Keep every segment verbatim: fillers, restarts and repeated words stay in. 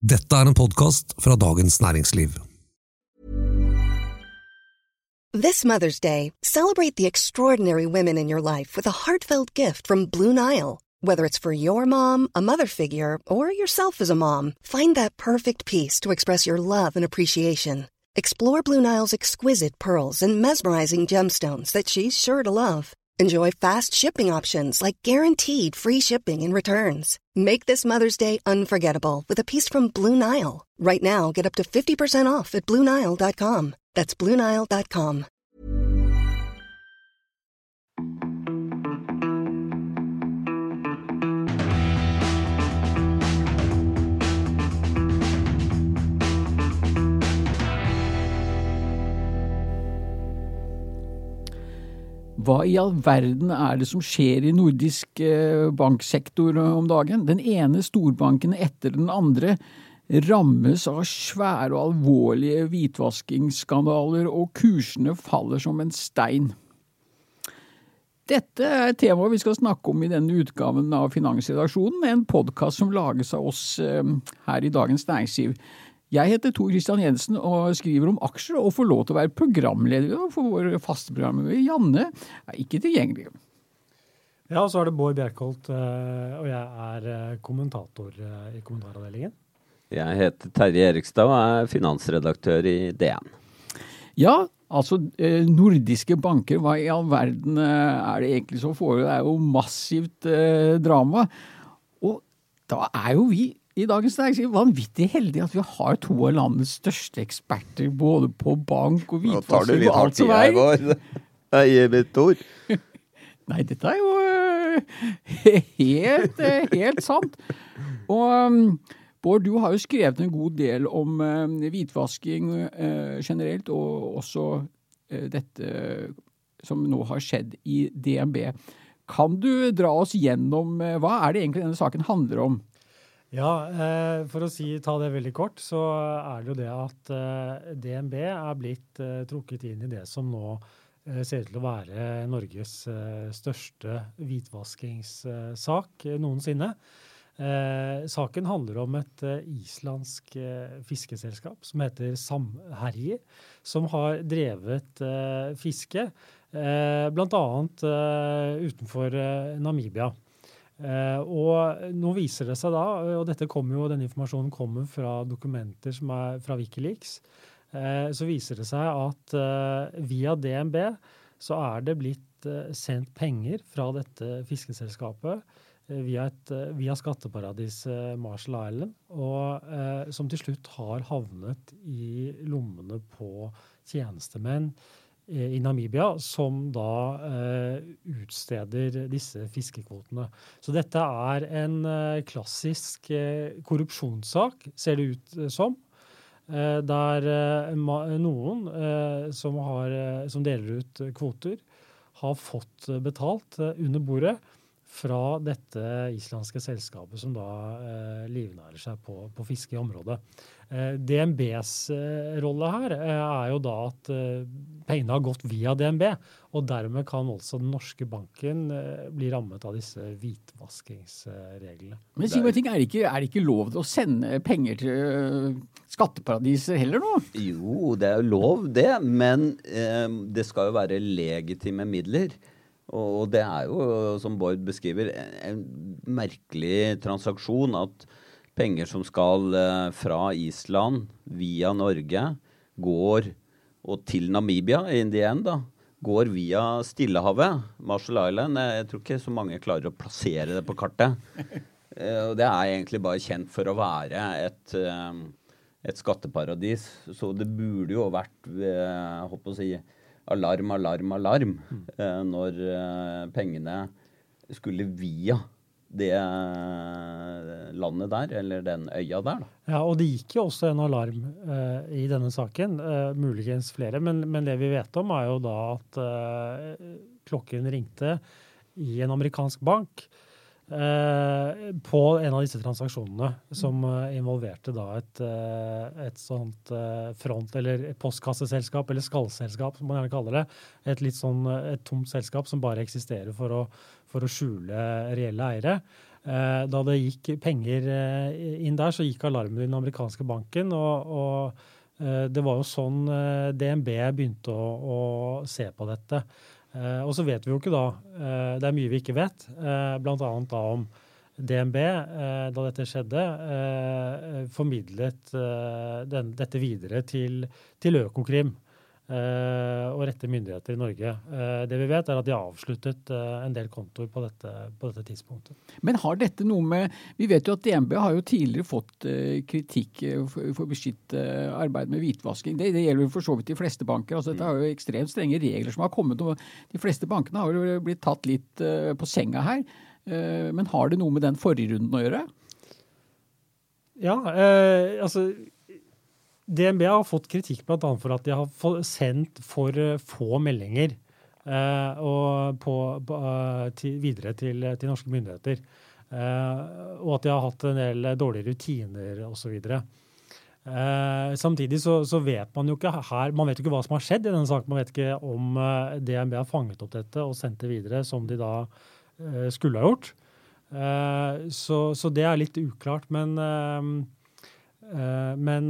Dette er en podcast fra Dagens Næringsliv. This Mother's Day, celebrate the extraordinary women in your life with a heartfelt gift from Blue Nile. Whether it's for your mom, a mother figure, or yourself as a mom, find that perfect piece to express your love and appreciation. Explore Blue Nile's exquisite pearls and mesmerizing gemstones that she's sure to love. Enjoy fast shipping options like guaranteed free shipping and returns. Make this Mother's Day unforgettable with a piece from Blue Nile. Right now, get up to fifty percent off at blue nile dot com. That's blue nile dot com. Hva i all verden er det som skjer i nordisk banksektor om dagen? Den ene storbanken etter den andre rammes av svære og alvorlige hvitvaskingsskandaler, og kursene faller som en stein. Dette er temaet vi skal snakke om i denne utgaven av Finansredaksjonen, en podcast som lages av oss her i Dagens Næringsliv. Jeg heter Tor Christian Jensen og skriver om aksjer og får lov til å være programleder for vår faste programmer. Janne er ikke tilgjengelig. Ja, så er det Bård Bjerkholt, og jeg er kommentator i kommentaravdelingen. Jeg heter Terje Erikstad og er finansredaktør i D N. Ja, altså nordiske banker, hva i all verden er det egentlig som foregår? Det er jo massivt eh, drama. Og da er jo vi i Dagens Næringsliv vanvittig heldig at vi har to av landets største eksperter, både på bank og hvitvasking og alt som vei. Nå tar du litt hardt i her, jeg mitt ord. Nei, dette er jo uh, helt, uh, helt sant. Og um, Bård, du har jo skrevet en god del om uh, hvitvasking uh, generelt, og også uh, dette som nå har skjedd i D N B. Kan du dra oss gjennom, uh, hva er det egentlig denne saken handler om? Ja, eh, for å si, ta det veldig kort, så er det jo det at eh, D N B er blitt eh, trukket inn i det som nå eh, ser ut til å være Norges eh, største hvitvaskingssak eh, noensinne. Eh, saken handler om et eh, islandsk eh, fiskeselskap som heter Samherji, som har drevet eh, fiske, eh, blant annet eh, utenfor eh, Namibia. Uh, og nå viser det seg da, og dette kommer jo, denne informasjonen kommer fra dokumenter som er fra Wikileaks, uh, så viser det seg at uh, via D N B så er det blitt uh, sendt penger fra dette fiskeselskapet uh, via, et, uh, via skatteparadis uh, Marshall Island, og uh, som til slutt har havnet i lommene på tjenestemenn i Namibia, som da eh, utsteder disse fiskekvotene. Så dette er en eh, klassisk eh, korrupsjonssak, ser det ut eh, som, eh, der eh, ma- noen eh, som, har, eh, som deler ut kvoter har fått betalt eh, under bordet fra dette islandske selskapet som da eh, livnærer seg på, på fiske i området. Eh, D N Bs eh, rolle her eh, er jo da at eh, pengene har gått via D N B, og dermed kan også den norske banken eh, bli rammet av disse hvitvaskingsreglene. Men si meg ting, er det, ikke, er det ikke lov til å sende penger til uh, skatteparadiser heller nå? Jo, det er jo lov det, men eh, det skal jo være legitime midler. Og det er jo, som Bård beskriver, en merkelig transaksjon at penger som skal eh, fra Island via Norge går, og til Namibia in the end da, går via Stillehavet, Marshall Island. Jeg tror ikke så mange klarer å plassere det på kartet. Eh, og det er egentlig bare kjent for å være et, eh, et skatteparadis. Så det burde jo vært, jeg håper å si, alarm, alarm, alarm mm. eh, når eh, pengene skulle via det landet der, eller den øya der. Da. Ja, og det gikk jo også en alarm eh, i denne saken, eh, muligens flere, men, men det vi vet om er jo da at eh, klokken ringte i en amerikansk bank eh, på en av disse transaksjonene som eh, involverte da et, eh, et sånt eh, front, eller et postkasseselskap, eller skallselskap, som man gjerne kaller det. Et litt sånn et tomt selskap som bare eksisterer for å, for å skjule reelle eiere. Eh, da det gikk penger eh, inn der, så gikk alarmen i den amerikanske banken, og, og eh, det var jo sånn eh, D N B begynte å, å se på dette. Eh, og så vet vi jo ikke da, eh, det er mye vi ikke vet, eh, blant annet da om D N B, eh, da dette skjedde, eh, formidlet eh, den, dette videre til, til Økokrim eh, og rette myndigheter i Norge. Eh, det vi vet er at de har avsluttet eh, en del kontoer på dette, på dette tidspunktet. Men har dette noe med, vi vet jo at D N B har jo tidligere fått uh, kritikk uh, for, for beskytt uh, arbeid med hvitvasking. Det, det gjelder jo for så vidt de fleste banker. Altså, dette har jo ekstremt strenge regler som har kommet, og de fleste bankene har jo blitt tatt litt uh, på senga her. Uh, men har det noe med den forrige runden å gjøre? Ja, eh, altså D N B har fått kritikk blant annet for at de har sendt for få meldinger eh, og på, på, til, videre til, til norske myndigheter. Eh, og at de har hatt en del dårlige rutiner og så videre. Eh, samtidig så, så vet man jo ikke her, man vet jo ikke hva som har skjedd i denne saken. Man vet ikke om eh, D N B har fanget opp dette og sendt det videre som de da eh, skulle ha gjort. Eh, så, så det er litt uklart, men eh, Men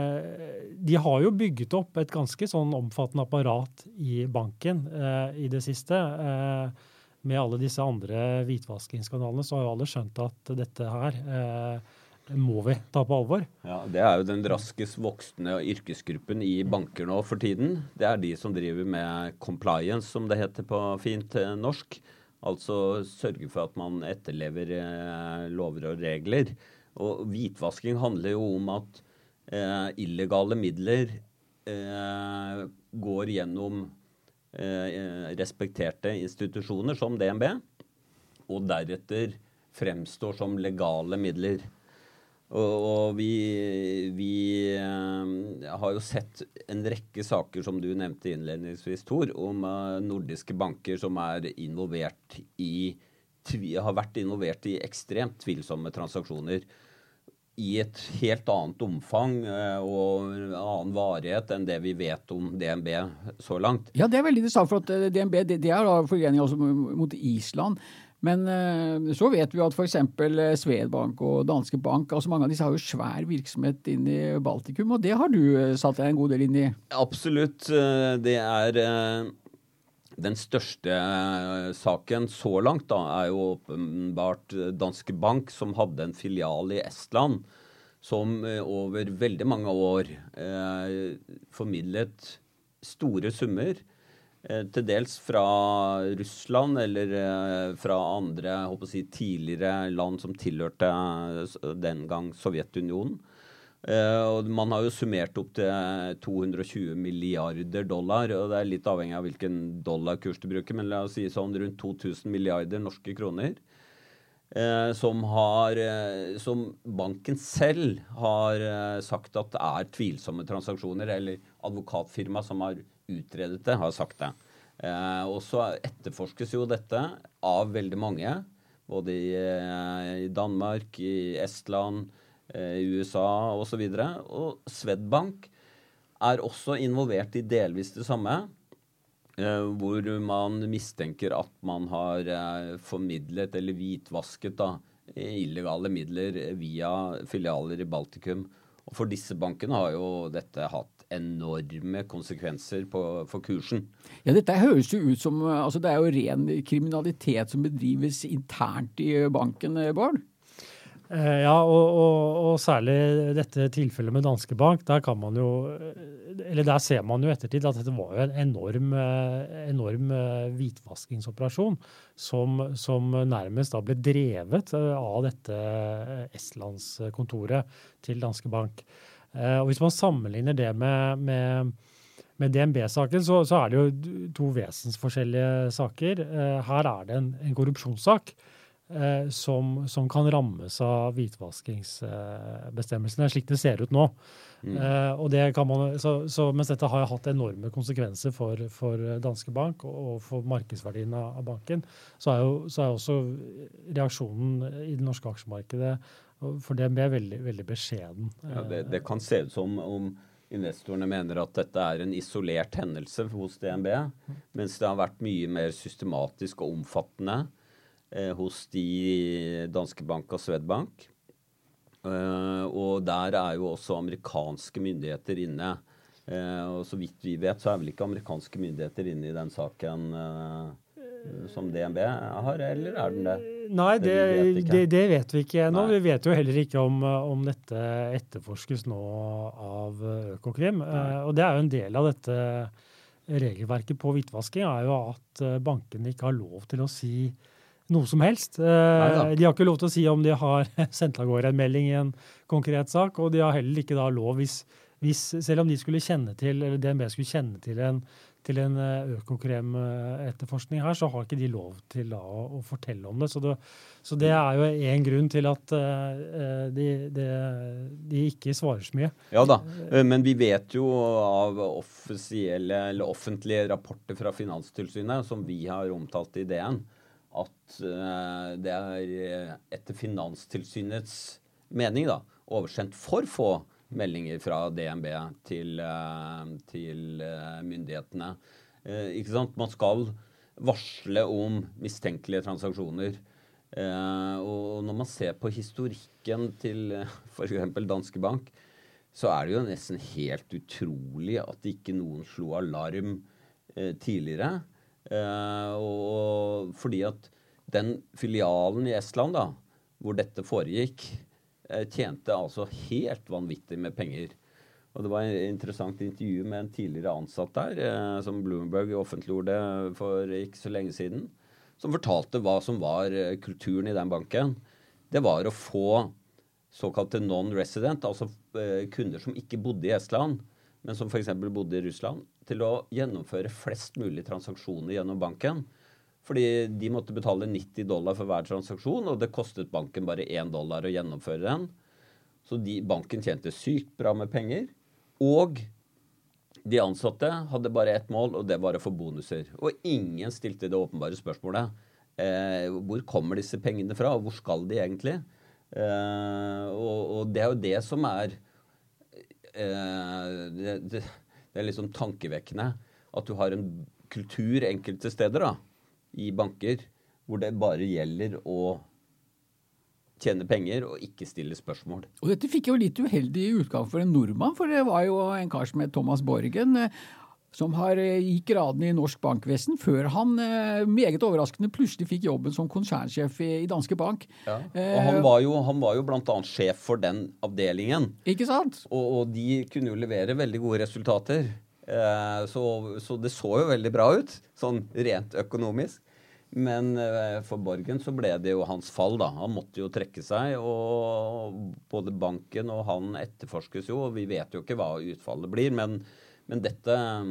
de har jo bygget opp et ganske sånn omfattende apparat i banken eh, i det siste. Eh, med alle disse andre hvitvaskingskanalene så har jo alle skjønt at dette her eh, må vi ta på alvor. Ja, det er jo den raskest voksende yrkesgruppen i banker nå for tiden. Det er de som driver med compliance, som det heter på fint eh, norsk. Altså sørge for at man etterlever eh, lover og regler. Og hvitvasking handler jo om at eh, illegale midler eh, går gjennom eh, respekterte institusjoner som D N B, og deretter fremstår som legale midler. Og, og vi, vi eh, har jo sett en rekke saker, som du nevnte innledningsvis, Tor, om eh, nordiske banker som er involvert i, har vært involvert i ekstremt tvilsomme transaksjoner i et helt annet omfang eh, og annen varighet enn det vi vet om D N B så langt. Ja, det er veldig interessant, for at D N B det, det er da forening altså mot Island. Men eh, så vet vi at for eksempel Swedbank og Danske Bank, altså mange av disse har jo svær virksomhet inn i Baltikum, og det har du satt deg en god del inn i. Absolutt. Det er eh, den største saken så langt da, er jo åpenbart Danske Bank, som hadde en filial i Estland, som over veldig mange år eh, formidlet store summer, eh, til dels fra Russland eller eh, fra andre, jeg håper å si, tidligere land som tilhørte den gang Sovjetunionen. Uh, og man har jo summert opp til to hundre og tjue milliarder dollar, og det er litt avhengig av hvilken dollarkurs du bruker, men la oss si sånn rundt to tusen milliarder norske kroner, uh, som, har, uh, som banken selv har uh, sagt at det er tvilsomme transaksjoner, eller advokatfirma som har utredet det, har sagt det. Uh, og så etterforskes jo dette av veldig mange, både i, uh, i Danmark, i Estland, i U S A og så videre. Og Swedbank er også involvert i delvis det samme, eh, hvor man mistenker at man har eh, formidlet eller hvitvasket da, illegale midler via filialer i Baltikum. Og for disse bankene har jo dette hatt enorme konsekvenser på, for kursen. Ja, dette høres jo ut som, altså det er jo ren kriminalitet som bedrives internt i banken, Bård. Ja, og, og, og særlig dette tilfellet med Danske Bank, der kan man jo, eller der ser man jo ettertid at dette var jo en enorm, enorm hvitvaskingsoperasjon som, som nærmest da ble drevet av dette Estlandskontoret til Danske Bank. Og hvis man sammenligner det med, med, med D N B-saken, så, så er det jo to vesensforskjellige saker. Her er det en, en korrupsjonssak, Eh, som, som kan rammes av hvitvaskingsbestemmelsene, eh, slik det ser ut nå. Mm. Eh, og det kan man, så, så, mens dette har hatt enorme konsekvenser for, for Danske Bank og, og for markedsverdien av, av banken, så er, jo, så er også reaksjonen i det norske aksjemarkedet for D N B veldig, veldig beskjeden. Ja, det, det kan se ut som om investorene mener at dette er en isolert hendelse hos D N B, mens det har vært mye mer systematisk og omfattende. eh, hos de Danske Bank og Swedbank. Eh, og der er jo også amerikanske myndigheter inne. Eh, og så vidt vi vet, så er vel ikke amerikanske myndigheter inne i den saken eh, som D N B har, eller er den det? Nei, det, det, vet det, det vet vi ikke ennå. Nei. Vi vet jo heller ikke om, om dette etterforskes nå av Økokrim. Eh, og det er jo en del av dette regelverket på hvitvasking, er jo at bankene ikke har lov til å si noe som helst. Eh, de har ikke lov til å si om de har sendt av gårde en melding i en konkret sak, og de har heller ikke da lov hvis, hvis selv om de skulle kjenne til, eller D N B skulle kjenne til en til en Økokrim-etterforskning her, så har ikke de lov til da, å, å fortelle om det. Så, det. så det er jo en grunn til at uh, de, de, de ikke svarer så mye. Ja da, men vi vet jo av offisielle eller offentlige rapporter fra Finanstilsynet, som vi har omtalt i D N, at uh, det er etter Finanstilsynets mening da, oversendt for få meldinger fra D N B til, til myndighetene. Eh, ikke sant? Man skal varsle om mistenkelige transaksjoner. Eh, og når man ser på historikken til for eksempel Danske Bank, så er det jo nesten helt utrolig at ikke noen slo alarm eh, tidligere. Eh, og fordi at den filialen i Estland da, hvor dette foregikk, tjente altså helt vanvittig med penger. Og det var et interessant intervju med en tidligere ansatt der, eh, som Bloomberg offentliggjorde for ikke så lenge siden, som fortalte hva som var kulturen i den banken. Det var å få såkalte non-resident, altså eh, kunder som ikke bodde i Estland, men som for eksempel bodde i Russland, til å gjennomføre flest mulig transaksjoner gjennom banken. Fordi de måtte betale nitti dollar for hver transaksjon, og det kostet banken bare én dollar å gjennomføre den. Så de, banken tjente sykt bra med penger, og de ansatte hadde bare ett mål, og det var å få bonuser. Og ingen stilte det åpenbare spørsmålet. Eh, hvor kommer disse pengene fra, og hvor skal de egentlig? Eh, og, og det er jo det som er eh, det, det, det er liksom tankevekkende at du har en kultur enkelte steder da, i banker, hvor det bare gjelder å tjene penger og ikke stille spørsmål. Og dette fikk jo litt uheldig utgang for en nordmann, for det var jo en kar som het Thomas Borgen, som har gikk graden i norsk bankvesen, før han meget overraskende plutselig fikk jobben som konsernsjef i, i Danske Bank. Ja. Og han var, jo, han var jo blant annet sjef for den avdelingen. Ikke sant? Og, og de kunne jo levere veldig gode resultater. Eh, så, så det så jo veldig bra ut, sånn rent økonomisk. Men eh, for Borgen så ble det jo hans fall da. Han måtte jo trekke seg, og både banken og han etterforskes jo, og vi vet jo ikke hva utfallet blir. Men, men dette,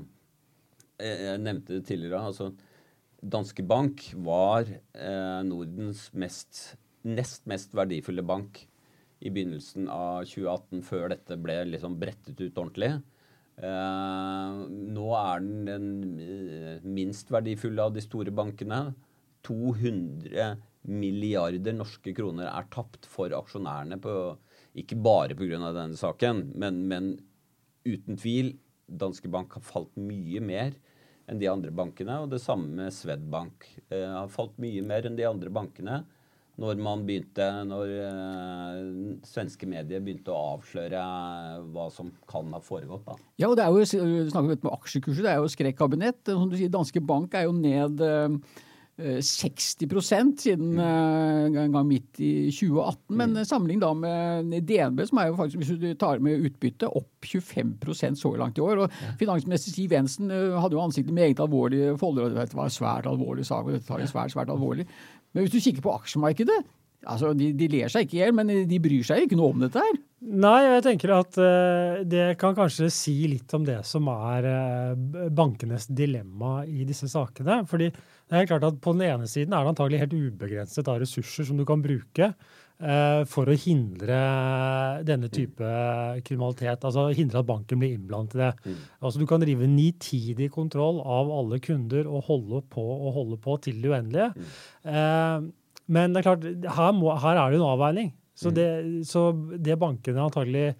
eh, jeg nevnte det tidligere, altså Danske Bank var eh, Nordens mest, nest mest verdifulle bank i begynnelsen av tjue atten, før dette ble liksom brettet ut ordentlig. Uh, nå er den den uh, minst verdifulle av de store bankene. to hundre milliarder norske kroner er tapt for aksjonærene, på, ikke bare på grunn av denne saken, men, men uten tvil, Danske Bank har falt mye mer enn de andre bankene, og det samme med Swedbank. Uh, har falt mye mer enn de andre bankene når man begynte, når uh, svenske medier begynte å avsløre hva som kan ha foregått da. Ja, og det er jo, snakker vi med aksjekurser, det er jo skrekkabinett. Som du sier, Danske Bank er jo ned uh, seksti prosent siden uh, en gang midt i tjue atten, men mm. sammenligning da med D N B, som er jo faktisk, hvis du tar med utbytte, opp tjuefem prosent så langt i år. Og ja. Finansminister Siv Jensen uh, hadde jo ansiktet meget alvorlige folder, og det var en svært alvorlig sak, og dette tar jo svært, svært alvorlig. Men hvis du kikker på aksjemarkedet, altså de, de ler seg ikke ihjel, men de bryr seg ikke noe om dette her. Nei, jeg tenker at uh, det kan kanskje si litt om det som er uh, bankenes dilemma i disse sakene. Fordi det er klart at på den ene siden er det antagelig helt ubegrenset av ressurser som du kan bruke uh, for å hindre denne type kriminalitet, altså hindre at banken blir innblandet i det. Mm. Altså du kan drive nitidig kontroll av alle kunder og holde på og holde på til det uendelige. Mm. Uh, men det er klart, her, må, her er det en avveining. Så det, så det bankene antagelig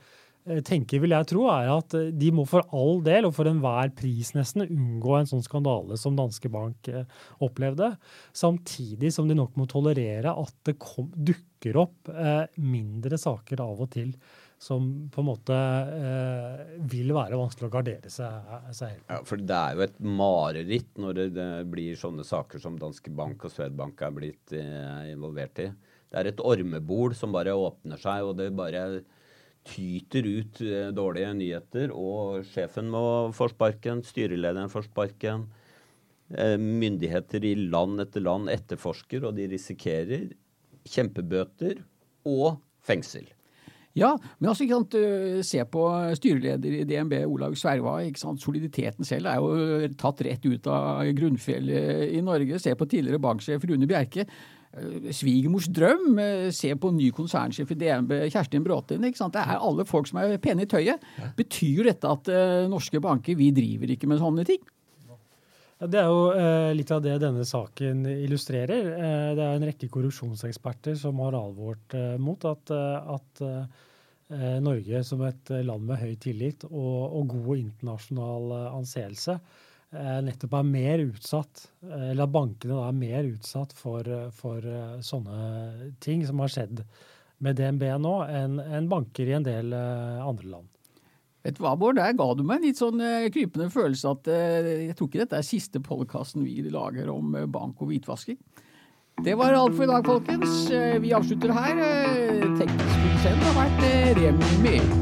tenker, vil jeg tro, er at de må for all del, og for enhver pris nesten, unngå en sånn skandale som Danske Bank opplevde, samtidig som de nok må tolerere at det kom, dukker opp eh, mindre saker av og til, som på en måte eh, vil være vanskelig å gardere seg, seg helt. Ja, for det er jo et mareritt når det, det blir sånne saker som Danske Bank og Swedbank er blitt eh, involvert i. Det er et ormebol som bare åpner seg, og det bare tyter ut eh, dårlige nyheter, og sjefen må få sparken, styrelederen får sparken, eh, myndigheter i land etter land etterforsker, og de risikerer kjempebøter og fengsel. Ja, men altså, ikke sant, se på styreleder i D N B, Olaug Sverva, ikke sant, soliditeten selv er jo tatt rett ut av grunnfjellet i Norge. Se på tidligere banksjef Rune Bjerke, svigermors drøm, se på ny konsernsjef i D N B, Kjerstin Bråten, ikke sant? Det er alle folk som er pene i tøyet. Betyr dette at uh, norske banker, vi driver ikke med sånne ting? Ja, det er jo uh, litt av det denne saken illustrerer. Uh, det er en rekke korrupsjonseksperter som har alvort uh, mot at, uh, at uh, Norge som et land med høy tillit og, og god internasjonal uh, anseelse nettopp er mer utsatt, eller at bankene er mer utsatt for, for sånne ting som har skjedd med D N B nå, enn en banker i en del andre land. Vet du hva, Bård? Der ga du meg en litt sånn krypende følelse at jeg tror ikke dette er siste podcasten vi lager om bank og hvitvasking. Det var alt for i dag, folkens. Vi avslutter her. Teknisk produsent har vært Remi Med.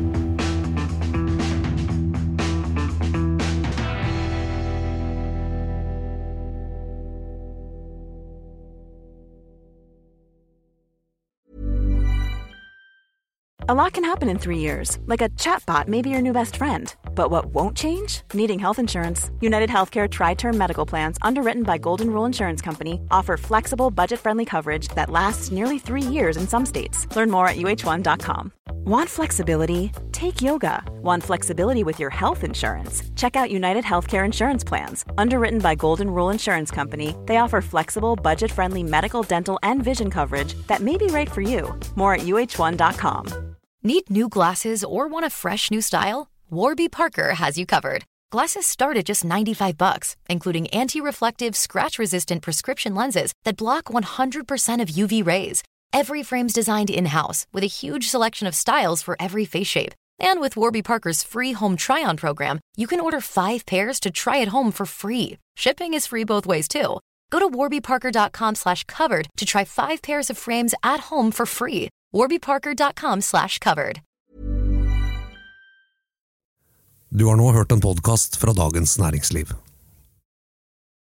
A lot can happen in three years, like a chatbot may be your new best friend. But what won't change? Needing health insurance. United Healthcare Tri-Term Medical Plans, underwritten by Golden Rule Insurance Company, offer flexible, budget-friendly coverage that lasts nearly three years in some states. Learn more at U H one dot com. Want flexibility? Take yoga. Want flexibility with your health insurance? Check out United Healthcare Insurance Plans. Underwritten by Golden Rule Insurance Company, they offer flexible, budget-friendly medical, dental, and vision coverage that may be right for you. More at U H one dot com. Need new glasses or want a fresh new style? Warby Parker has you covered. Glasses start at just ninety-five bucks, including anti-reflective, scratch-resistant prescription lenses that block one hundred percent of U V rays. Every frame's designed in-house with a huge selection of styles for every face shape. And with Warby Parker's free home try-on program, you can order five pairs to try at home for free. Shipping is free both ways, too. Go to warby parker dot com slash covered to try five pairs of frames at home for free. warby parker dot com slash covered. Du har nå hørt en podcast fra Dagens Næringsliv.